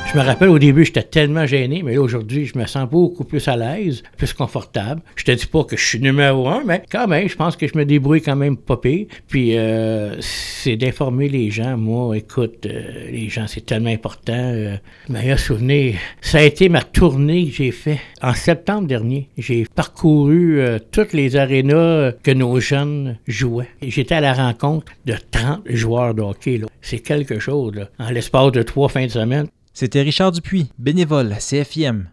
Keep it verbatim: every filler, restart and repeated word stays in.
Je me rappelle, au début, j'étais tellement gêné, mais là, aujourd'hui, je me sens beaucoup plus à l'aise, plus confortable. Je te dis pas que je suis numéro un, mais quand même, je pense que je me débrouille quand même pas pire. Puis, euh, c'est d'informer les gens. Moi, écoute, euh, les gens, c'est tellement important. Euh, meilleur souvenir, ça a été ma tournée que j'ai faite en septembre dernier. J'ai parcouru euh, toutes les arénas que nos jeunes jouaient. Et j'étais à la rencontre de trente joueurs de hockey, là. C'est quelque chose, là, en l'espace de trois fins de semaine. C'était Richard Dupuis, bénévole à C F I M.